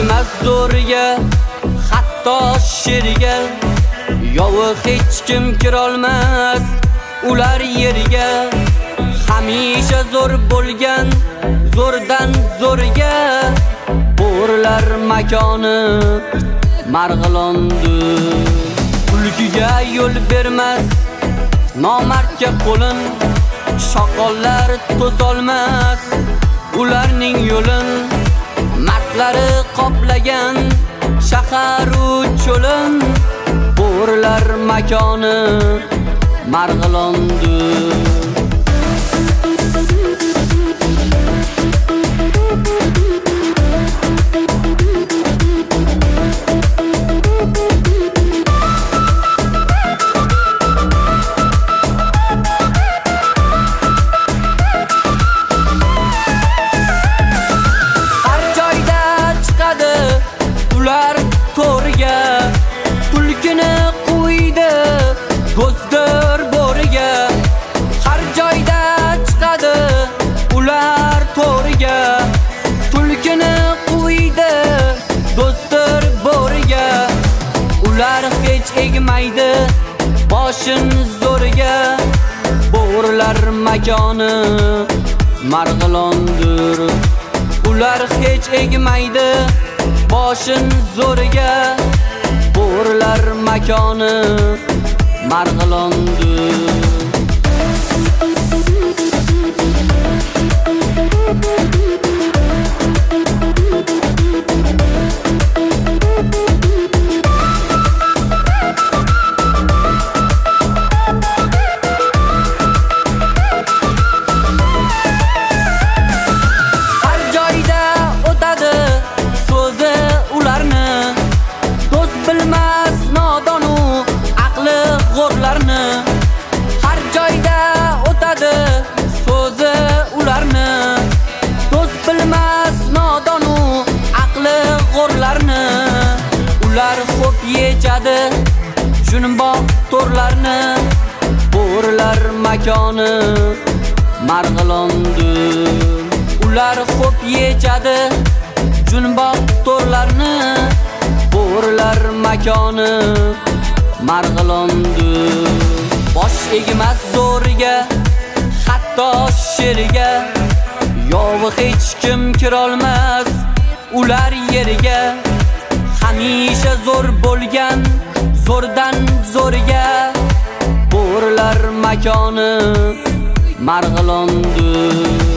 egmas zo'riga, hatto sherga. Yo'q hech kim kirolmas ular yerga. Hamisha zo'r bo'lgan, zo'rdan zo'rga. Bo'rlar makoni Marg'ilondi. Kulkiga yo'l bermas nomardga qo'lin. Shoqollar to'solmas ularning yo'lin. Mardlari qoplagan shahar u cho'lin. Bo'rlar makoni Marg'ilondi. Ular to'riga, tulkini qo'ydi do'stdir bo'riga. Har joyda chiqadi ular to'riga, tulkini qo'ydi do'stdir bo'riga. Ular hech egmaydi boshin zo'riga. Bo'rlar makoni Marg'ilondir. Ular hech egmaydi boshin zo'riga. Bo'rlar makoni Marg'ilondi. Har joyda o'tadi so'zi ularni. Do'st bilmas nodonu aqli g'o'rlarni. Ular xo'p yechadi jumboq to'rlarni. Bo'rlar makoni Marg'ilondi. Ular xo'p yechadi jumboq to'rlarni. Bo'rlar makoni Marg'ilondi. Bosh egmas zo'riga, hatto sherga. Yo'q hech kim kirolmas ular yerga. Hamisha zo'r bo'lgan, zo'rdan zo'rga. Bo'rlar makoni Marg'ilondi.